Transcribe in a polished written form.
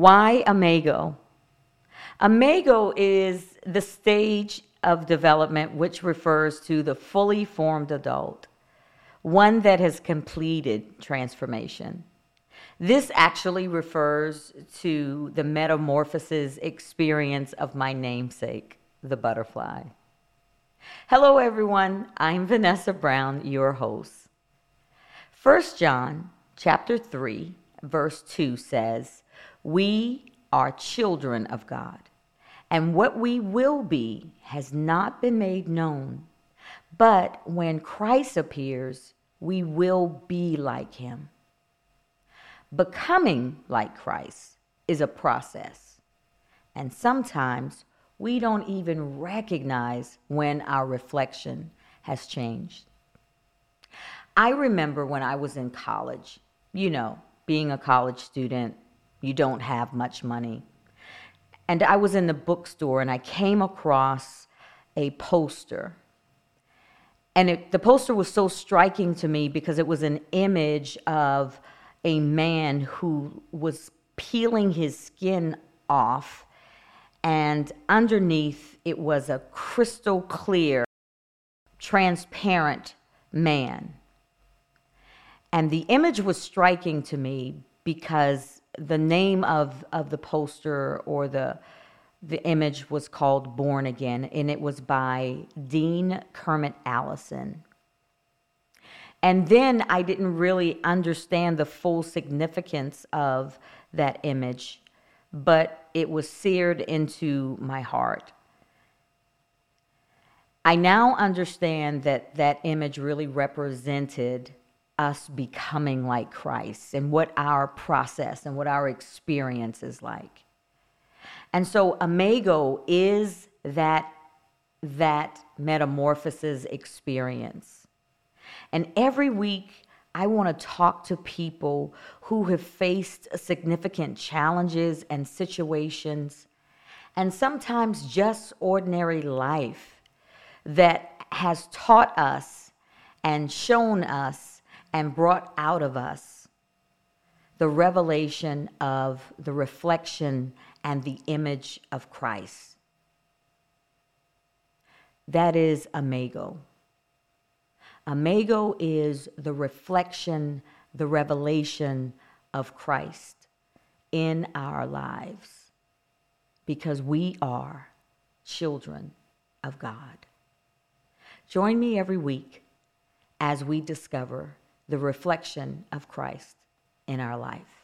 Why Imago? Imago is the stage of development which refers to the fully formed adult, one that has completed transformation. This actually refers to the metamorphosis experience of my namesake, the butterfly. Hello, everyone. I'm Vanessa Brown, your host. 1 John chapter 3, verse 2 says, "We are children of God, and what we will be has not been made known. But when Christ appears, we will be like him." Becoming like Christ is a process, and sometimes we don't even recognize when our reflection has changed. I remember when I was in college, being a college student, you don't have much money. And I was in the bookstore and I came across a poster. And the poster was so striking to me because it was an image of a man who was peeling his skin off, and underneath it was a crystal clear, transparent man. And the image was striking to me because the name of the poster or the image was called Born Again, and it was by Dean Kermit Allison. And then I didn't really understand the full significance of that image, but it was seared into my heart. I now understand that that image really represented us becoming like Christ and what our process and what our experience is like. And so Imago is that metamorphosis experience. And every week I want to talk to people who have faced significant challenges and situations, and sometimes just ordinary life that has taught us and shown us and brought out of us the revelation of the reflection and the image of Christ. That is Imago. Imago is the reflection, the revelation of Christ in our lives, because we are children of God. Join me every week as we discover the reflection of Christ in our life.